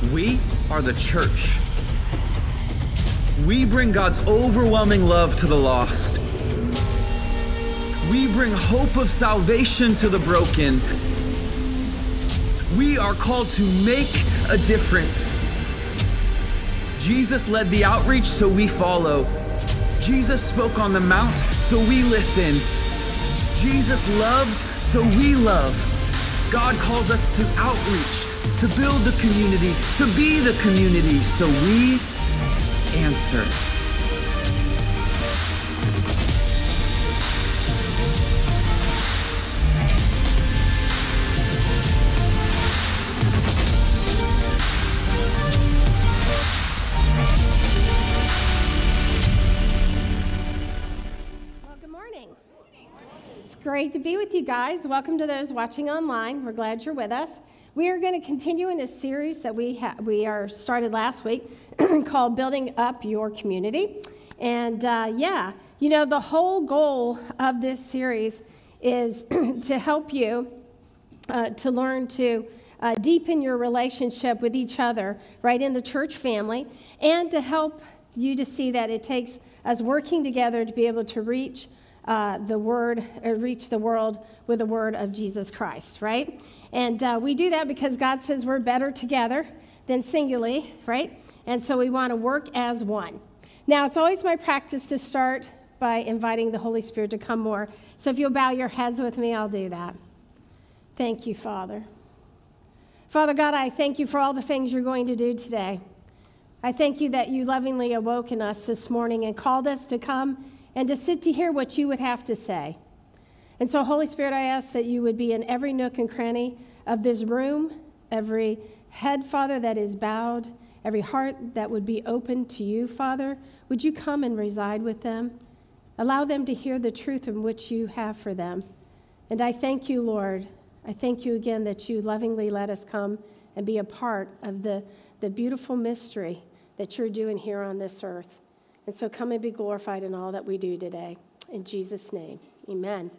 We are the church. We bring God's overwhelming love to the lost. We bring hope of salvation to the broken. We are called to make a difference. Jesus led the outreach, so we follow. Jesus spoke on the mount, so we listen. Jesus loved, so we love. God calls us to outreach, to build the community, to be the community, so we answer. Great to be with you guys. Welcome to those watching online. We're glad you're with us. We are going to continue in a series that we started last week called Building Up Your Community. And the whole goal of this series is to help you to learn to deepen your relationship with each other right in the church family, and to help you to see that it takes us working together to be able to reach the world with the word of Jesus Christ, right? And we do that because God says we're better together than singly, right? And so we want to work as one. Now, it's always my practice to start by inviting the Holy Spirit to come more. So if you'll bow your heads with me, I'll do that. Thank you, Father. Father God, I thank you for all the things you're going to do today. I thank you that you lovingly awoken us this morning and called us to come and to sit to hear what you would have to say. And so, Holy Spirit, I ask that you would be in every nook and cranny of this room, every head, Father, that is bowed, every heart that would be open to you, Father. Would you come and reside with them? Allow them to hear the truth in which you have for them. And I thank you, Lord. I thank you again that you lovingly let us come and be a part of the beautiful mystery that you're doing here on this earth. And so come and be glorified in all that we do today. In Jesus' name, amen.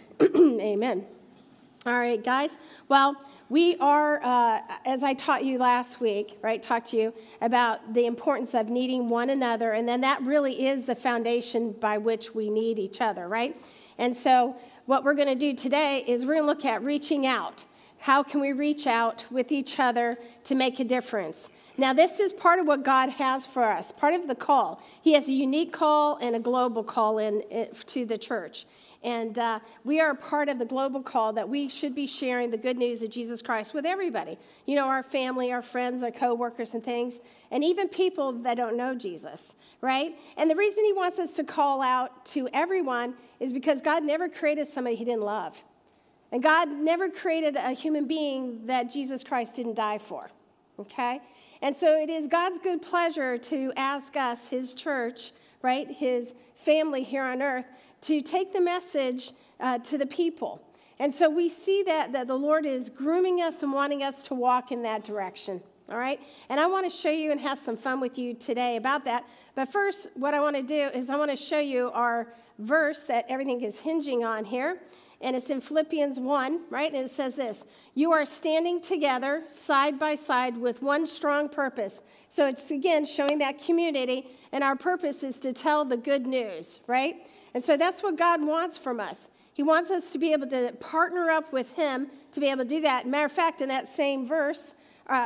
Amen. All right, guys. Well, we are, as I taught you last week, right, talked to you about the importance of needing one another. And then that really is the foundation by which we need each other, right? And so what we're going to do today is we're going to look at reaching out. How can we reach out with each other to make a difference? Now, this is part of what God has for us, part of the call. He has a unique call and a global call to the church. And we are a part of the global call that we should be sharing the good news of Jesus Christ with everybody. You know, our family, our friends, our coworkers and things, and even people that don't know Jesus, right? And the reason he wants us to call out to everyone is because God never created somebody he didn't love. And God never created a human being that Jesus Christ didn't die for, okay? And so it is God's good pleasure to ask us, his church, right, his family here on earth, to take the message to the people. And so we see that the Lord is grooming us and wanting us to walk in that direction, all right? And I want to show you and have some fun with you today about that. But first, what I want to do is I want to show you our verse that everything is hinging on here. And it's in Philippians 1, right? And it says this: you are standing together side by side with one strong purpose. So it's, again, showing that community. And our purpose is to tell the good news, right? And so that's what God wants from us. He wants us to be able to partner up with him to be able to do that. Matter of fact, in that same verse,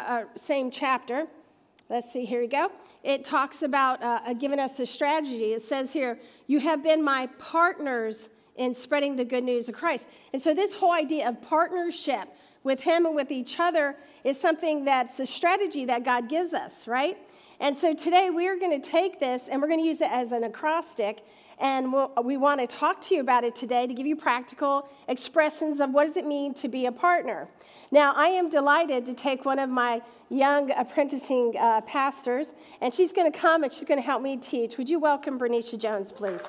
same chapter, let's see, here we go. It talks about giving us a strategy. It says here, you have been my partners in spreading the good news of Christ. And so this whole idea of partnership with him and with each other is something that's a strategy that God gives us, right? And so today we are going to take this and we're going to use it as an acrostic, and we want to talk to you about it today to give you practical expressions of what does it mean to be a partner. Now, I am delighted to take one of my young apprenticing pastors, and she's going to come and she's going to help me teach. Would you welcome Bernicia Jones, please?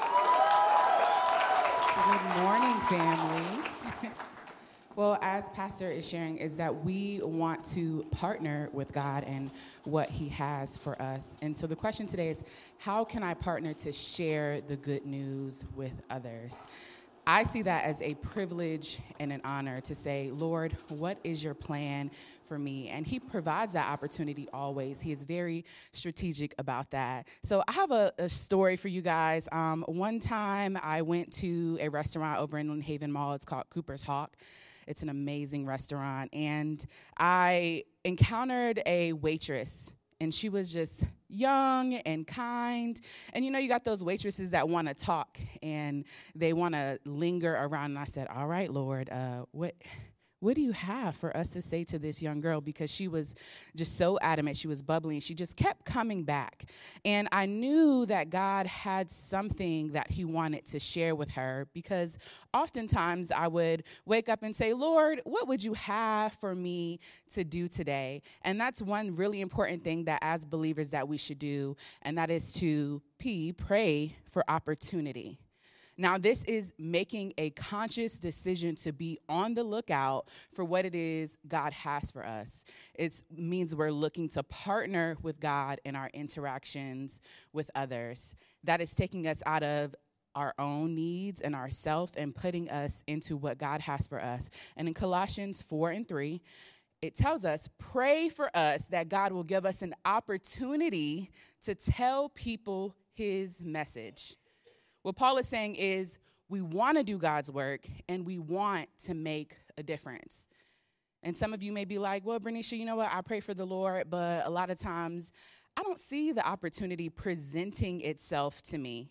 Good morning, family. Well, as Pastor is sharing, is that we want to partner with God and what he has for us. And so the question today is, how can I partner to share the good news with others? I see that as a privilege and an honor to say, Lord, what is your plan for me? And he provides that opportunity always. He is very strategic about that. So I have a story for you guys. One time I went to a restaurant over in Inland Haven Mall. It's called Cooper's Hawk. It's an amazing restaurant. And I encountered a waitress, and she was just young and kind. And you know, you got those waitresses that want to talk and they want to linger around. And I said, all right, Lord, what do you have for us to say to this young girl? Because she was just so adamant. She was bubbling. She just kept coming back. And I knew that God had something that he wanted to share with her, because oftentimes I would wake up and say, Lord, what would you have for me to do today? And that's one really important thing that as believers that we should do, and that is to pray for opportunity. Now, this is making a conscious decision to be on the lookout for what it is God has for us. It means we're looking to partner with God in our interactions with others. That is taking us out of our own needs and ourself and putting us into what God has for us. And in Colossians 4:3, it tells us, pray for us that God will give us an opportunity to tell people his message. What Paul is saying is we want to do God's work and we want to make a difference. And some of you may be like, well, Bernicia, you know what? I pray for the Lord, but a lot of times I don't see the opportunity presenting itself to me.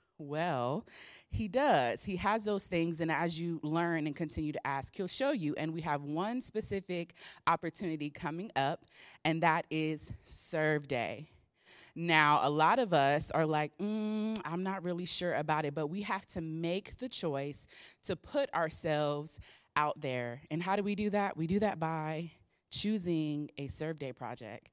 Well, he does. He has those things, and as you learn and continue to ask, he'll show you. And we have one specific opportunity coming up, and that is Serve Day. Now, a lot of us are like, I'm not really sure about it, but we have to make the choice to put ourselves out there. And how do we do that? We do that by choosing a Serve Day project.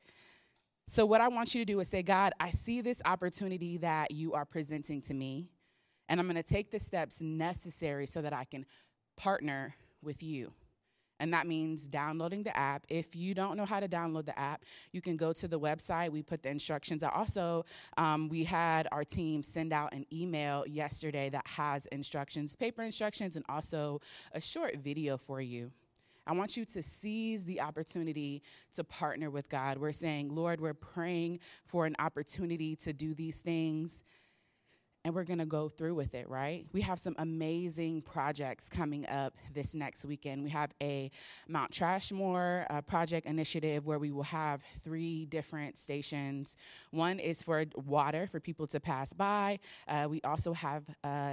So what I want you to do is say, God, I see this opportunity that you are presenting to me, and I'm going to take the steps necessary so that I can partner with you. And that means downloading the app. If you don't know how to download the app, you can go to the website. We put the instructions out. Also, we had our team send out an email yesterday that has instructions, paper instructions, and also a short video for you. I want you to seize the opportunity to partner with God. We're saying, Lord, we're praying for an opportunity to do these things, and we're going to go through with it, right? We have some amazing projects coming up this next weekend. We have a Mount Trashmore project initiative where we will have 3 different stations. One is for water for people to pass by. We also have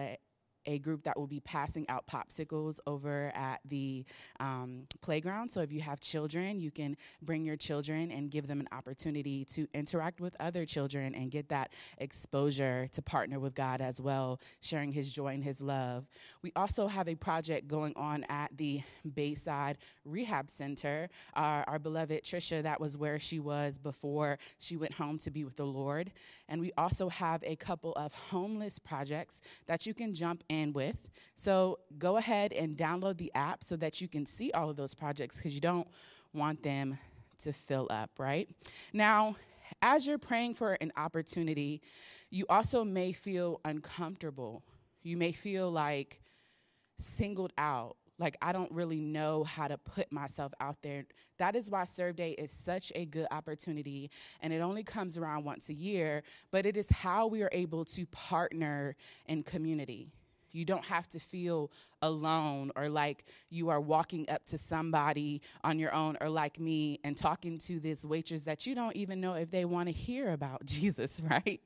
a group that will be passing out popsicles over at the playground. So if you have children, you can bring your children and give them an opportunity to interact with other children and get that exposure to partner with God as well, sharing his joy and his love. We also have a project going on at the Bayside Rehab Center. Our beloved Trisha, that was where she was before she went home to be with the Lord. And we also have a couple of homeless projects that you can jump in with. So go ahead and download the app so that you can see all of those projects, because you don't want them to fill up, right? Now, as you're praying for an opportunity, you also may feel uncomfortable. You may feel like singled out, like I don't really know how to put myself out there. That is why Serve Day is such a good opportunity, and it only comes around once a year, but it is how we are able to partner in community. You don't have to feel alone or like you are walking up to somebody on your own, or like me and talking to this waitress that you don't even know if they want to hear about Jesus, right?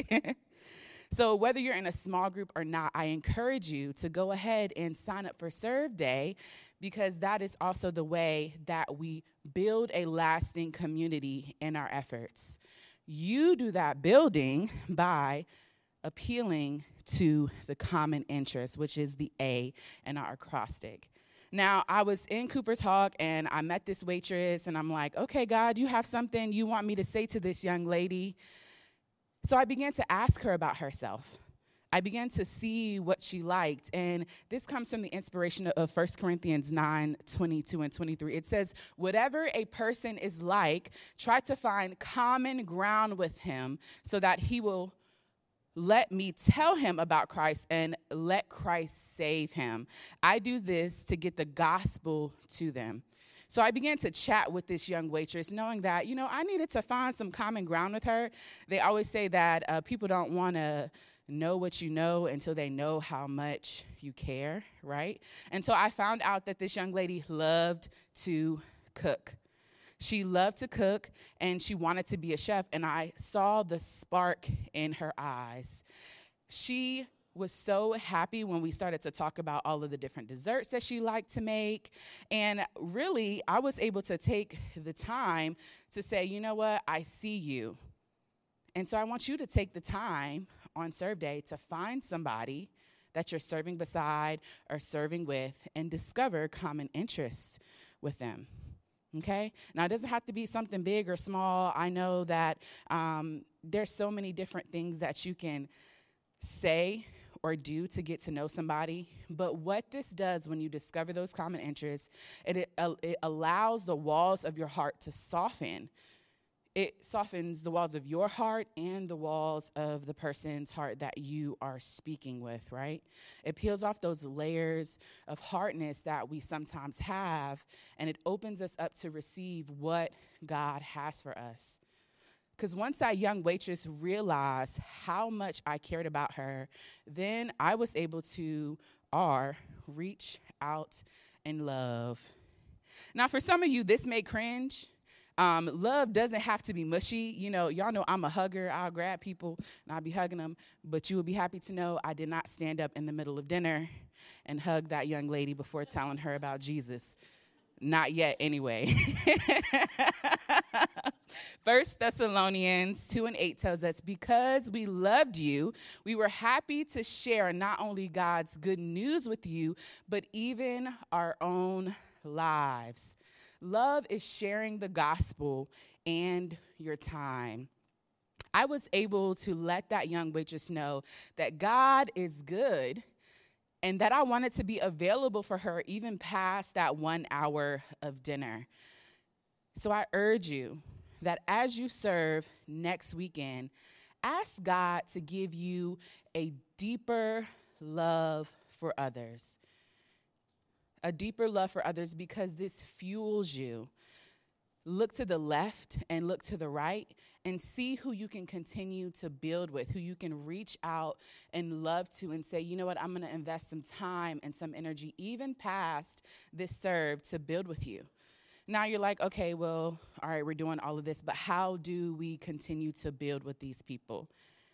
So whether you're in a small group or not, I encourage you to go ahead and sign up for Serve Day, because that is also the way that we build a lasting community in our efforts. You do that building by appealing to the common interest, which is the A in our acrostic. Now, I was in Cooper's Hawk, and I met this waitress, and I'm like, okay, God, you have something you want me to say to this young lady. So I began to ask her about herself. I began to see what she liked, and this comes from the inspiration of 1 Corinthians 9:22 and 23. It says, whatever a person is like, try to find common ground with him so that he will let me tell him about Christ and let Christ save him. I do this to get the gospel to them. So I began to chat with this young waitress, knowing that, I needed to find some common ground with her. They always say that people don't want to know what you know until they know how much you care, right? And so I found out that this young lady loved to cook. She loved to cook, and she wanted to be a chef, and I saw the spark in her eyes. She was so happy when we started to talk about all of the different desserts that she liked to make. And really, I was able to take the time to say, you know what, I see you. And so I want you to take the time on Serve Day to find somebody that you're serving beside or serving with and discover common interests with them. Okay? Now, it doesn't have to be something big or small. I know that there's so many different things that you can say or do to get to know somebody. But what this does when you discover those common interests, it allows the walls of your heart to soften. It softens the walls of your heart and the walls of the person's heart that you are speaking with, right? It peels off those layers of hardness that we sometimes have, and it opens us up to receive what God has for us. Because once that young waitress realized how much I cared about her, then I was able to reach out and love. Now, for some of you, this may cringe. Love doesn't have to be mushy. Y'all know I'm a hugger. I'll grab people and I'll be hugging them. But you will be happy to know I did not stand up in the middle of dinner and hug that young lady before telling her about Jesus. Not yet, anyway. 1 Thessalonians 2:8 tells us, because we loved you, we were happy to share not only God's good news with you, but even our own lives. Love is sharing the gospel and your time. I was able to let that young waitress know that God is good and that I wanted to be available for her even past that 1 hour of dinner. So I urge you that as you serve next weekend, ask God to give you a deeper love for others. A deeper love for others, because this fuels you. Look to the left and look to the right and see who you can continue to build with, who you can reach out and love to and say, you know what, I'm going to invest some time and some energy, even past this serve, to build with you. Now you're like, okay, well, all right, we're doing all of this, but how do we continue to build with these people?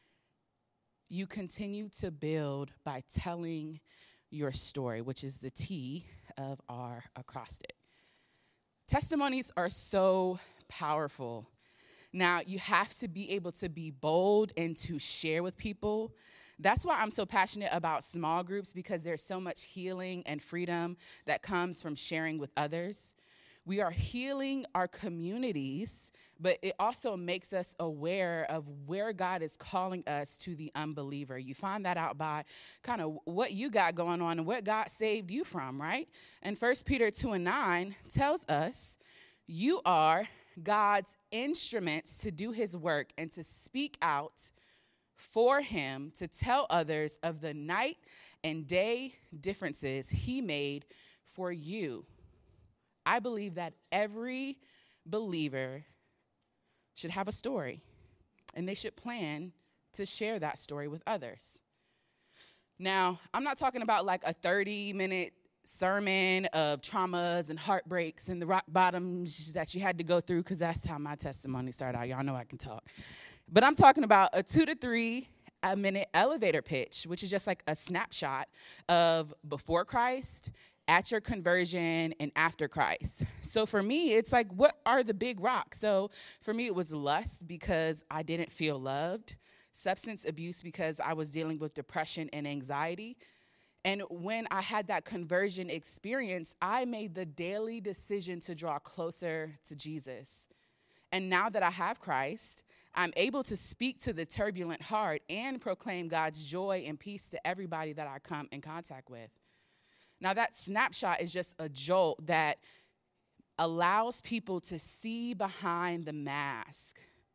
You continue to build by telling your story, which is the T of our acrostic. Testimonies are so powerful. Now, you have to be able to be bold and to share with people. That's why I'm so passionate about small groups, because there's so much healing and freedom that comes from sharing with others. We are healing our communities, but it also makes us aware of where God is calling us to the unbeliever. You find that out by kind of what you got going on and what God saved you from, right? And 1 Peter 2:9 tells us, you are God's instruments to do his work and to speak out for him, to tell others of the night and day differences he made for you. I believe that every believer should have a story, and they should plan to share that story with others. Now, I'm not talking about like a 30-minute sermon of traumas and heartbreaks and the rock bottoms that you had to go through, because that's how my testimony started out. Y'all know I can talk. But I'm talking about a 2 to 3 minute elevator pitch, which is just like a snapshot of before Christ, at your conversion, and after Christ. So for me, it's like, what are the big rocks? So for me, it was lust, because I didn't feel loved. Substance abuse, because I was dealing with depression and anxiety. And when I had that conversion experience, I made the daily decision to draw closer to Jesus. And now that I have Christ, I'm able to speak to the turbulent heart and proclaim God's joy and peace to everybody that I come in contact with. Now, that snapshot is just a jolt that allows people to see behind the mask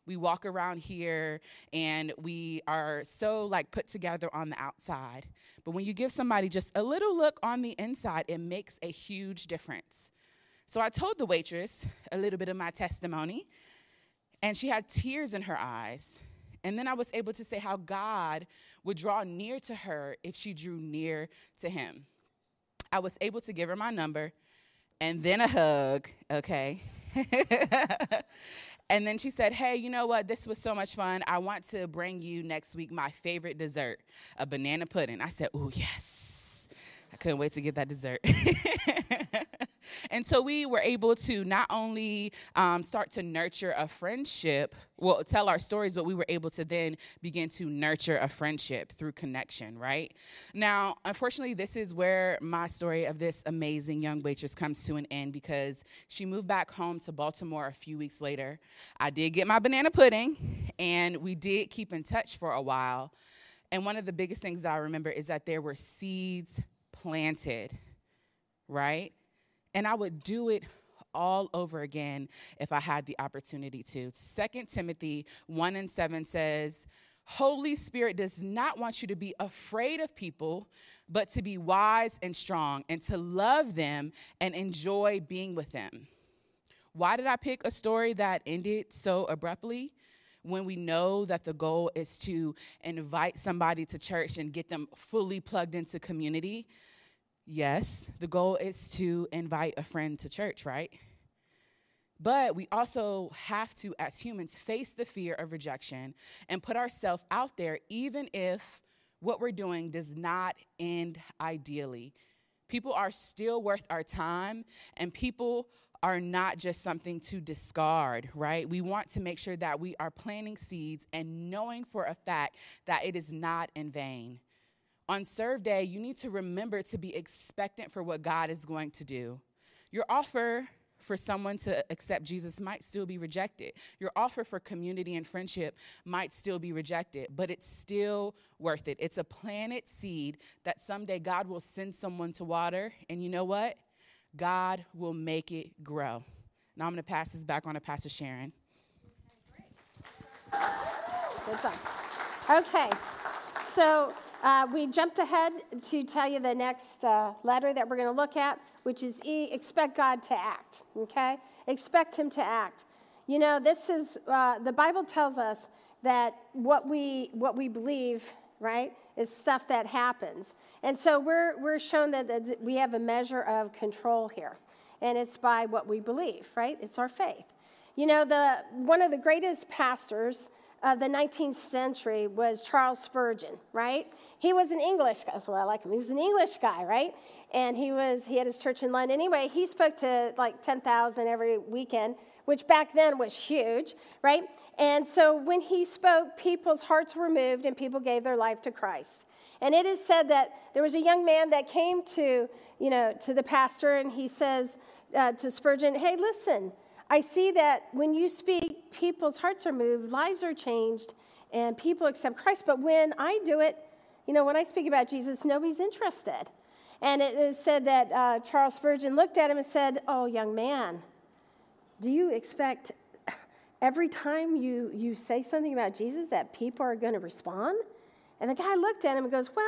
We walk around here and we are so like put together on the outside. But when you give somebody just a little look on the inside, it makes a huge difference. So I told the waitress a little bit of my testimony, and she had tears in her eyes. And then I was able to say how God would draw near to her if she drew near to him. I was able to give her my number and then a hug, okay? And then she said, hey, you know what? This was so much fun. I want to bring you next week my favorite dessert, a banana pudding. I said, oh, yes. I couldn't wait to get that dessert. And so we were able to not only start to nurture a friendship, well, tell our stories, but we were able to then begin to nurture a friendship through connection, right? Now, unfortunately, this is where my story of this amazing young waitress comes to an end, because she moved back home to Baltimore a few weeks later. I did get my banana pudding, and we did keep in touch for a while. And one of the biggest things that I remember is that there were seeds planted, right? And I would do it all over again if I had the opportunity to. 2 Timothy 1:7 says, Holy Spirit does not want you to be afraid of people, but to be wise and strong and to love them and enjoy being with them. Why did I pick a story that ended so abruptly when we know that the goal is to invite somebody to church and get them fully plugged into community? Yes, the goal is to invite a friend to church, right? But we also have to, as humans, face the fear of rejection and put ourselves out there, even if what we're doing does not end ideally. People are still worth our time, and people are not just something to discard, right? We want to make sure that we are planting seeds and knowing for a fact that it is not in vain. On Serve Day, you need to remember to be expectant for what God is going to do. Your offer for someone to accept Jesus might still be rejected. Your offer for community and friendship might still be rejected, but it's still worth it. It's a planted seed that someday God will send someone to water, and you know what? God will make it grow. Now I'm going to pass this back on to Pastor Sharon. Good job. Okay, so we jumped ahead to tell you the next letter that we're going to look at, which is E, expect God to act, okay? Expect him to act. You know, this is, the Bible tells us that what we believe, right, is stuff that happens. And so we're shown that we have a measure of control here, and it's by what we believe, right? It's our faith. You know, one of the greatest pastors of the 19th century was Charles Spurgeon, right? He was an English guy. That's why I like him. He was an English guy, right? And he had his church in London. Anyway, he spoke to like 10,000 every weekend, which back then was huge, right? And so when he spoke, people's hearts were moved and people gave their life to Christ. And it is said that there was a young man that came to the pastor, and he says to Spurgeon, hey, listen, I see that when you speak, people's hearts are moved, lives are changed, and people accept Christ. But when I do it, when I speak about Jesus, nobody's interested. And it is said that Charles Spurgeon looked at him and said, oh, young man, do you expect every time you say something about Jesus that people are going to respond? And the guy looked at him and goes,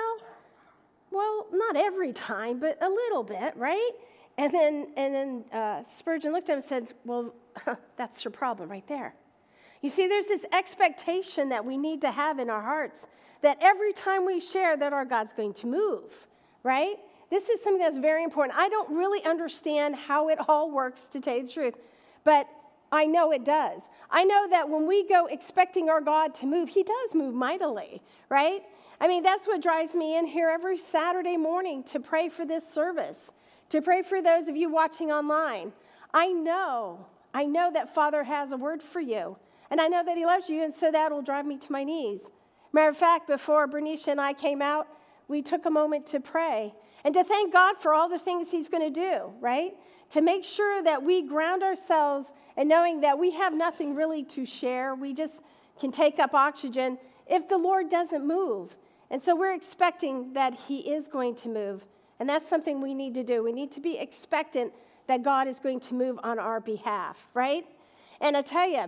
well, not every time, but a little bit, right? And then Spurgeon looked at him and said, well, that's your problem right there. You see, there's this expectation that we need to have in our hearts that every time we share that our God's going to move, right? This is something that's very important. I don't really understand how it all works, to tell you the truth, but I know it does. I know that when we go expecting our God to move, he does move mightily, right? I mean, that's what drives me in here every Saturday morning to pray for this service, to pray for those of you watching online. I know that Father has a word for you, and I know that he loves you, and so that will drive me to my knees. Matter of fact, before Bernice and I came out, we took a moment to pray and to thank God for all the things he's going to do, right? To make sure that we ground ourselves and knowing that we have nothing really to share. We just can take up oxygen if the Lord doesn't move. And so we're expecting that he is going to move. And that's something we need to do. We need to be expectant that God is going to move on our behalf, right? And I tell you,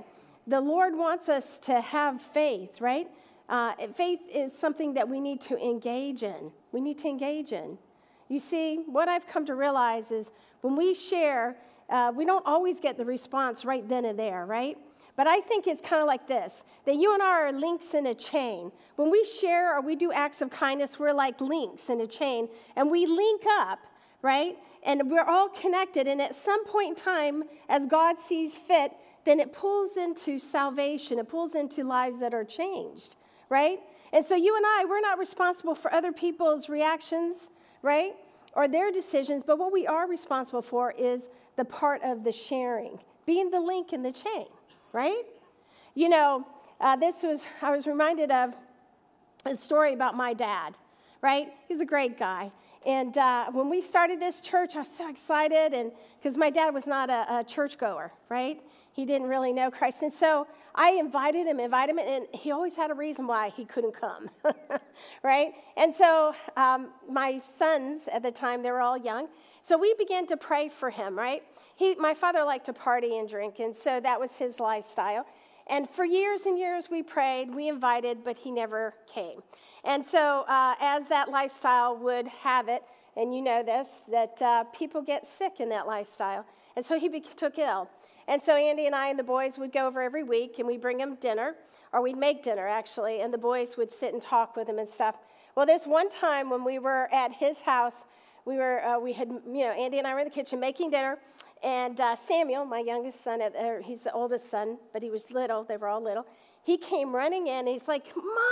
the Lord wants us to have faith, right? Faith is something that we need to engage in. We need to engage in. You see, what I've come to realize is when we share, we don't always get the response right then and there, right? But I think it's kind of like this, that you and I are links in a chain. When we share or we do acts of kindness, we're like links in a chain, and we link up, right? And we're all connected, and at some point in time, as God sees fit, then it pulls into salvation. It pulls into lives that are changed, right? And so you and I, we're not responsible for other people's reactions, right, or their decisions, but what we are responsible for is the part of the sharing, being the link in the chain. Right? You know, I was reminded of a story about my dad, right? He's a great guy. And when we started this church, I was so excited, and because my dad was not a churchgoer, right? He didn't really know Christ. And so I invited him, and he always had a reason why he couldn't come, right? And so my sons at the time, they were all young, so we began to pray for him, right? My father liked to party and drink, and so that was his lifestyle. And for years and years, we prayed, we invited, but he never came. And so as that lifestyle would have it, and you know this, that people get sick in that lifestyle. And so he took ill. And so Andy and I and the boys would go over every week, and we'd bring him dinner, or we'd make dinner, actually, and the boys would sit and talk with him and stuff. Well, this one time when we were at his house, Andy and I were in the kitchen making dinner, and Samuel, my youngest son, he's the oldest son, but he was little. They were all little. He came running in, and he's like,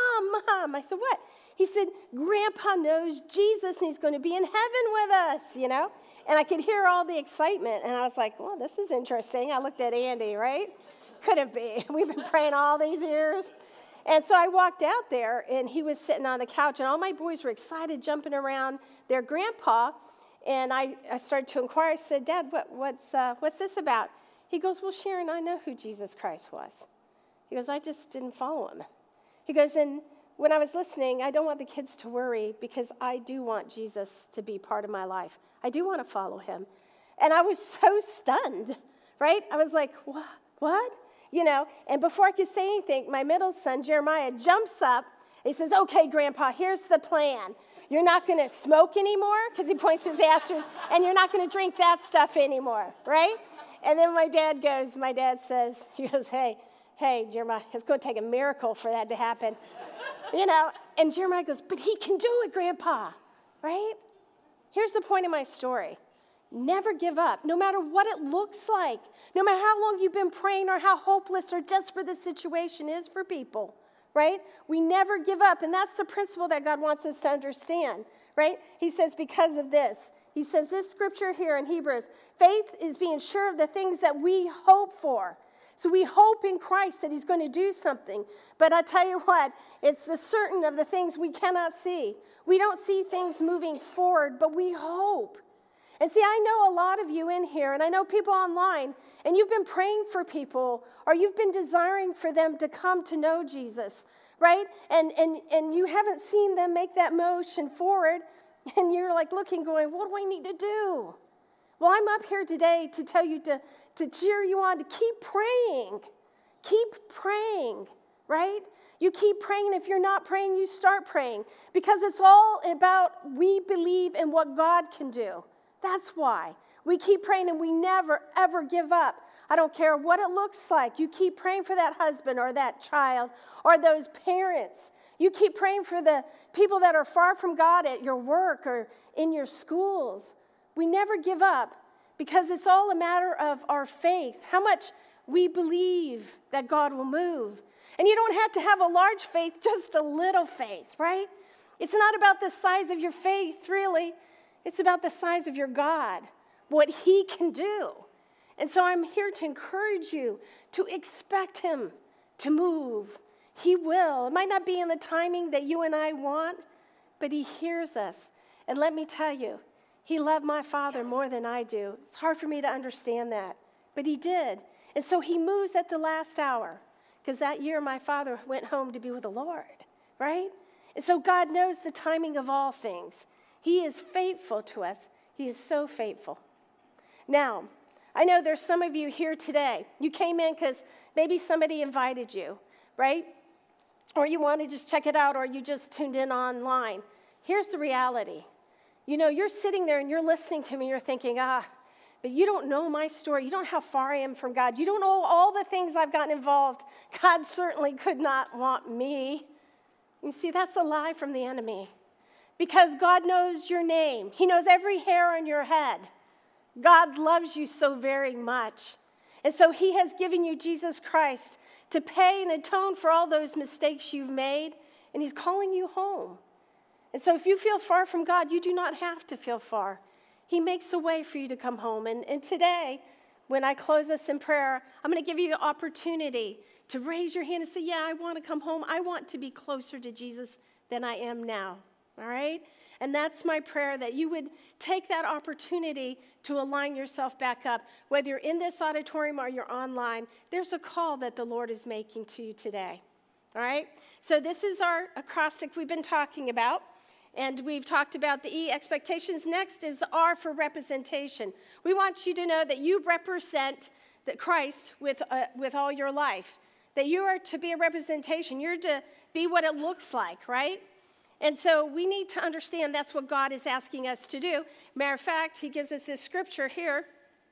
Mom. I said, what? He said, Grandpa knows Jesus, and he's going to be in heaven with us, you know? And I could hear all the excitement, and I was like, well, this is interesting. I looked at Andy, right? Could it be? We've been praying all these years. And so I walked out there, and he was sitting on the couch, and all my boys were excited, jumping around their grandpa. And I started to inquire. I said, Dad, what's this about? He goes, well, Sharon, I know who Jesus Christ was. He goes, I just didn't follow him. He goes, and when I was listening, I don't want the kids to worry because I do want Jesus to be part of my life. I do want to follow him. And I was so stunned, right? I was like, what? You know, and before I could say anything, my middle son, Jeremiah, jumps up. He says, okay, Grandpa, here's the plan. You're not going to smoke anymore, because he points to his ashes, and you're not going to drink that stuff anymore, right? And then my dad says, hey, Jeremiah, it's going to take a miracle for that to happen. You know, and Jeremiah goes, but he can do it, Grandpa, right? Here's the point of my story. Never give up, no matter what it looks like, no matter how long you've been praying or how hopeless or desperate the situation is for people. Right? We never give up, and that's the principle that God wants us to understand, right? He says, because of this, he says this scripture here in Hebrews, faith is being sure of the things that we hope for. So we hope in Christ that he's going to do something, but I tell you what, it's the certain of the things we cannot see. We don't see things moving forward, but we hope. And see, I know a lot of you in here, and I know people online, and you've been praying for people, or you've been desiring for them to come to know Jesus, right? And you haven't seen them make that motion forward, and you're like looking, going, what do I need to do? Well, I'm up here today to tell you to cheer you on, to keep praying. Keep praying, right? You keep praying. If you're not praying, you start praying, because it's all about we believe in what God can do. That's why. We keep praying, and we never, ever give up. I don't care what it looks like. You keep praying for that husband or that child or those parents. You keep praying for the people that are far from God at your work or in your schools. We never give up, because it's all a matter of our faith, how much we believe that God will move. And you don't have to have a large faith, just a little faith, right? It's not about the size of your faith, really. It's about the size of your God, what he can do. And so I'm here to encourage you to expect him to move. He will. It might not be in the timing that you and I want, but he hears us. And let me tell you, he loved my father more than I do. It's hard for me to understand that, but he did. And so he moves at the last hour, because that year my father went home to be with the Lord, right? And so God knows the timing of all things. He is faithful to us. He is so faithful. Now, I know there's some of you here today. You came in because maybe somebody invited you, right? Or you want to just check it out, or you just tuned in online. Here's the reality. You know, you're sitting there and you're listening to me, you're thinking, but you don't know my story. You don't know how far I am from God. You don't know all the things I've gotten involved. God certainly could not want me. You see, that's a lie from the enemy. Because God knows your name. He knows every hair on your head. God loves you so very much. And so he has given you Jesus Christ to pay and atone for all those mistakes you've made. And he's calling you home. And so if you feel far from God, you do not have to feel far. He makes a way for you to come home. And today, when I close us in prayer, I'm going to give you the opportunity to raise your hand and say, yeah, I want to come home. I want to be closer to Jesus than I am now. All right? And that's my prayer, that you would take that opportunity to align yourself back up. Whether you're in this auditorium or you're online, there's a call that the Lord is making to you today. All right? So this is our acrostic we've been talking about. And we've talked about the E, expectations. Next is the R for representation. We want you to know that you represent Christ with all your life. That you are to be a representation. You're to be what it looks like, right? And so we need to understand that's what God is asking us to do. Matter of fact, he gives us this scripture here.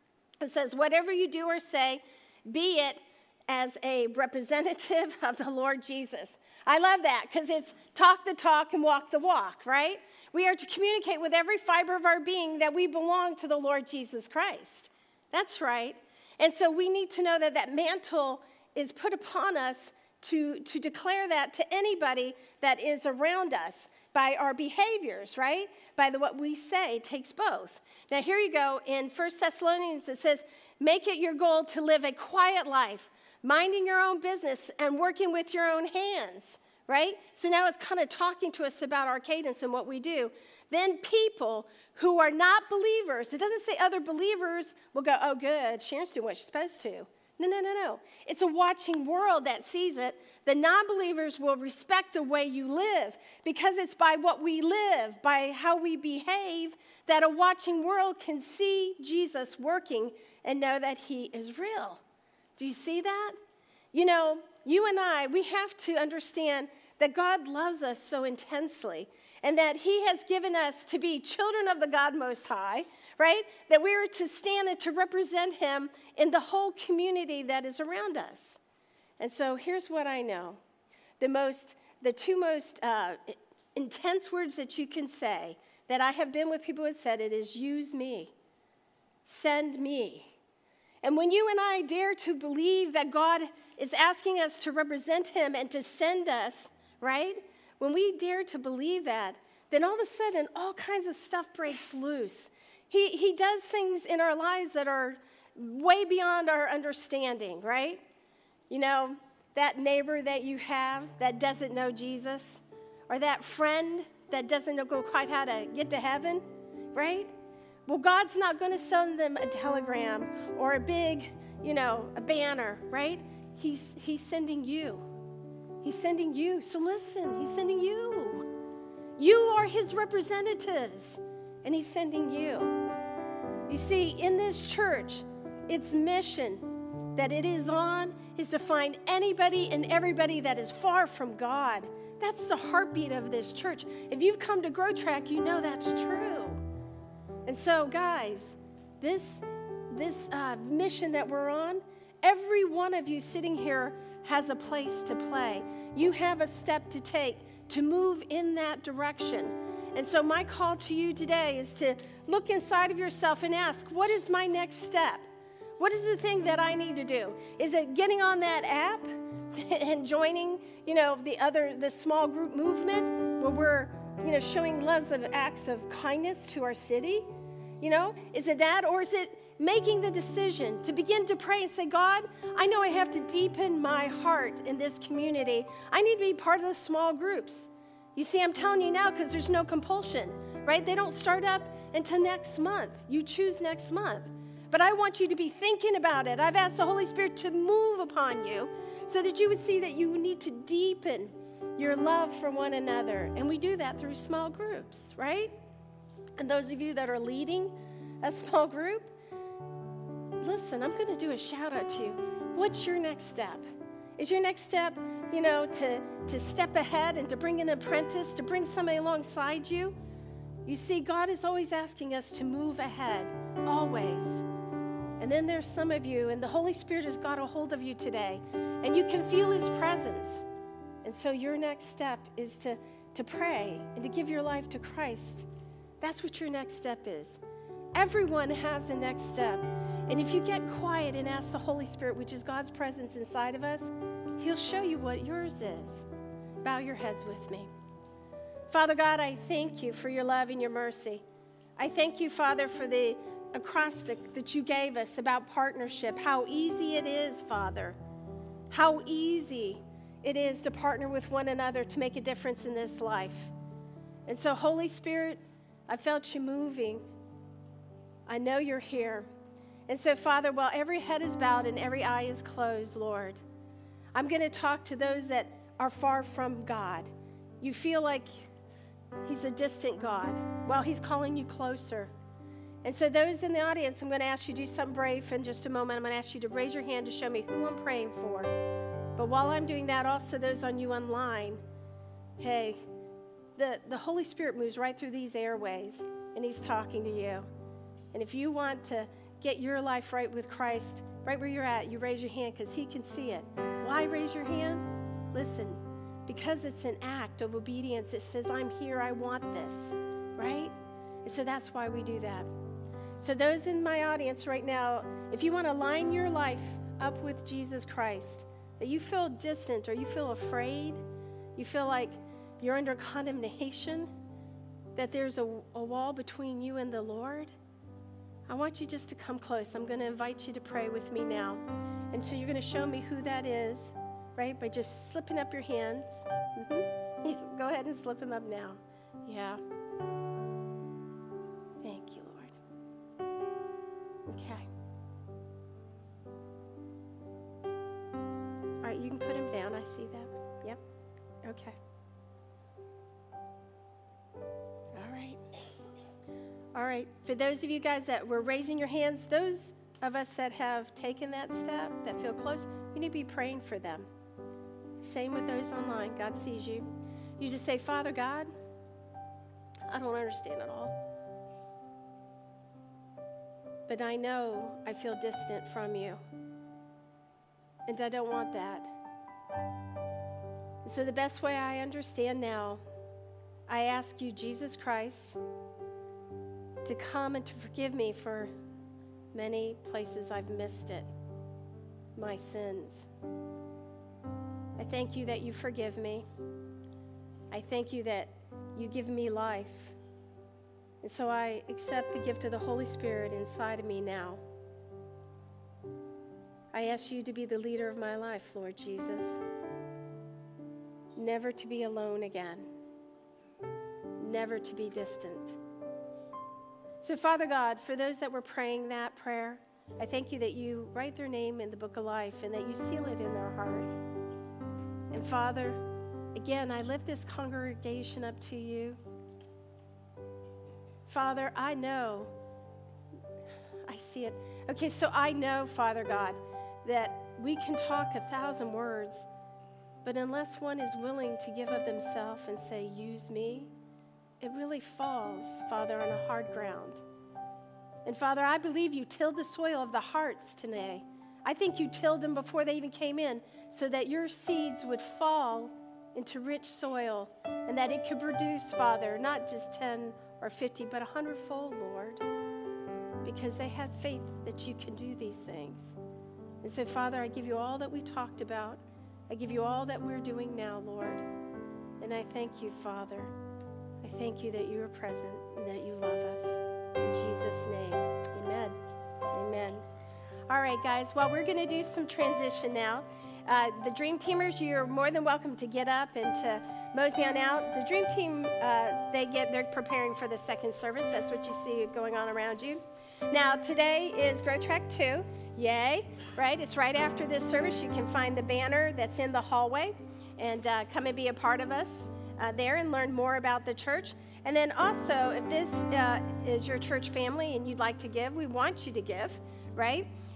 It says, whatever you do or say, be it as a representative of the Lord Jesus. I love that because it's talk the talk and walk the walk, right? We are to communicate with every fiber of our being that we belong to the Lord Jesus Christ. That's right. And so we need to know that that mantle is put upon us to declare that to anybody that is around us by our behaviors, right? By what we say. It takes both. Now here you go. In 1 Thessalonians it says, make it your goal to live a quiet life, minding your own business and working with your own hands, right? So now it's kind of talking to us about our cadence and what we do. Then people who are not believers, it doesn't say other believers will go, oh good, Sharon's doing what she's supposed to. No. It's a watching world that sees it. The non-believers will respect the way you live because it's by what we live, by how we behave, that a watching world can see Jesus working and know that he is real. Do you see that? You know, you and I, we have to understand that God loves us so intensely and that he has given us to be children of the God Most High, right? That we are to stand and to represent him in the whole community that is around us. And so here's what I know. The two most intense words that you can say that I have been with people who have said it is use me, send me. And when you and I dare to believe that God is asking us to represent him and to send us, right? When we dare to believe that, then all of a sudden, all kinds of stuff breaks loose. He does things in our lives that are way beyond our understanding, right? You know, that neighbor that you have that doesn't know Jesus, or that friend that doesn't know quite how to get to heaven, right? Well, God's not going to send them a telegram or a big, a banner, right? He's sending you. He's sending you. So listen, he's sending you. You are his representatives, and he's sending you. You see, in this church, its mission that it is on is to find anybody and everybody that is far from God. That's the heartbeat of this church. If you've come to Grow Track, you know that's true. And so, guys, this mission that we're on, every one of you sitting here has a place to play. You have a step to take to move in that direction. And so my call to you today is to look inside of yourself and ask, what is my next step? What is the thing that I need to do? Is it getting on that app and joining, the small group movement where we're, showing loves of acts of kindness to our city? Is it that, or is it making the decision to begin to pray and say, God, I know I have to deepen my heart in this community. I need to be part of the small groups. You see, I'm telling you now because there's no compulsion, right? They don't start up until next month. You choose next month. But I want you to be thinking about it. I've asked the Holy Spirit to move upon you so that you would see that you need to deepen your love for one another. And we do that through small groups, right? And those of you that are leading a small group, listen, I'm going to do a shout out to you. What's your next step? Is your next step, to step ahead and to bring an apprentice, to bring somebody alongside you? You see, God is always asking us to move ahead, always. And then there's some of you, and the Holy Spirit has got a hold of you today, and you can feel his presence. And so your next step is to pray and to give your life to Christ. That's what your next step is. Everyone has a next step. And if you get quiet and ask the Holy Spirit, which is God's presence inside of us, he'll show you what yours is. Bow your heads with me. Father God, I thank you for your love and your mercy. I thank you, Father, for the acrostic that you gave us about partnership, how easy it is, Father, how easy it is to partner with one another to make a difference in this life. And so, Holy Spirit, I felt you moving. I know you're here. And so, Father, while every head is bowed and every eye is closed, Lord, I'm going to talk to those that are far from God. You feel like he's a distant God. Well, he's calling you closer. And so those in the audience, I'm going to ask you to do something brave in just a moment. I'm going to ask you to raise your hand to show me who I'm praying for. But while I'm doing that, also those on you online, hey, the Holy Spirit moves right through these airways, and he's talking to you. And if you want to get your life right with Christ, right where you're at, you raise your hand because he can see it. Why raise your hand? Listen, because it's an act of obedience. It says, I'm here, I want this, right? And so that's why we do that. So those in my audience right now, if you want to line your life up with Jesus Christ, that you feel distant or you feel afraid, you feel like you're under condemnation, that there's a wall between you and the Lord, I want you just to come close. I'm going to invite you to pray with me now. And so you're going to show me who that is, right, by just slipping up your hands. Mm-hmm. Go ahead and slip them up now. Yeah. Thank you, Lord. Okay. All right, you can put them down. I see that. Yep. Okay. All right, for those of you guys that were raising your hands, those of us that have taken that step, that feel close, you need to be praying for them. Same with those online. God sees you. You just say, Father God, I don't understand it all. But I know I feel distant from you. And I don't want that. And so the best way I understand now, I ask you, Jesus Christ, to come and to forgive me for many places I've missed it, my sins. I thank you that you forgive me. I thank you that you give me life. And so I accept the gift of the Holy Spirit inside of me now. I ask you to be the leader of my life, Lord Jesus. Never to be alone again. Never to be distant. So, Father God, for those that were praying that prayer, I thank you that you write their name in the book of life and that you seal it in their heart. And Father, again, I lift this congregation up to you. Father, I know, I see it. Okay, so I know, Father God, that we can talk 1,000 words, but unless one is willing to give of themselves and say, use me, it really falls, Father, on a hard ground. And Father, I believe you tilled the soil of the hearts today. I think you tilled them before they even came in so that your seeds would fall into rich soil and that it could produce, Father, not just 10 or 50, but 100-fold, Lord, because they had faith that you can do these things. And so, Father, I give you all that we talked about. I give you all that we're doing now, Lord. And I thank you, Father. I thank you that you are present and that you love us. In Jesus' name, amen. Amen. All right, guys, well, we're going to do some transition now. The Dream Teamers, you're more than welcome to get up and to mosey on out. The Dream Team, they're preparing for the second service. That's what you see going on around you. Now, today is Grow Track 2. Yay, right? It's right after this service. You can find the banner that's in the hallway and come and be a part of us there and learn more about the church. And then also, if this is your church family and you'd like to give, we want you to give, right?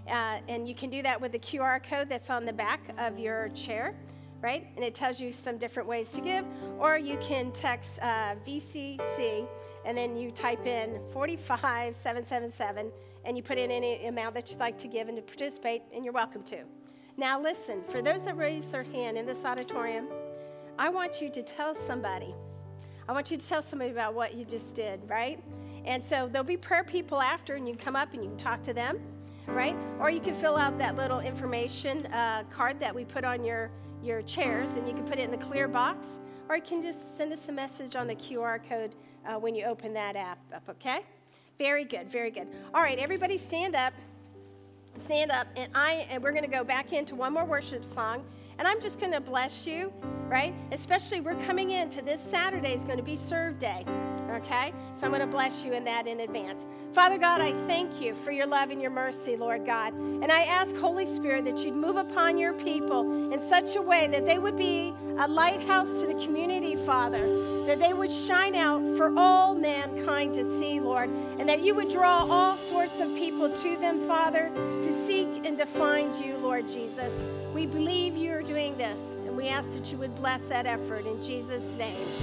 And you can do that with the QR code that's on the back of your chair, right? And it tells you some different ways to give. Or you can text VCC, and then you type in 45777, and you put in any amount that you'd like to give and to participate, and you're welcome to. Now listen, for those that raise their hand in this auditorium, I want you to tell somebody. I want you to tell somebody about what you just did, right? And so there'll be prayer people after, and you can come up and you can talk to them, right? Or you can fill out that little information card that we put on your chairs, and you can put it in the clear box, or you can just send us a message on the QR code when you open that app up, okay? Very good, very good. All right, everybody stand up. Stand up, and we're going to go back into one more worship song, and I'm just going to bless you, right? Especially we're coming into this Saturday is going to be Serve Day, okay? So I'm going to bless you in that in advance. Father God, I thank you for your love and your mercy, Lord God, and I ask, Holy Spirit, that you'd move upon your people in such a way that they would be a lighthouse to the community, Father, that they would shine out for all mankind to see, Lord, and that you would draw all sorts of people to them, Father, to seek and to find you, Lord Jesus. We believe you're doing this, and we ask that you would bless that effort in Jesus' name.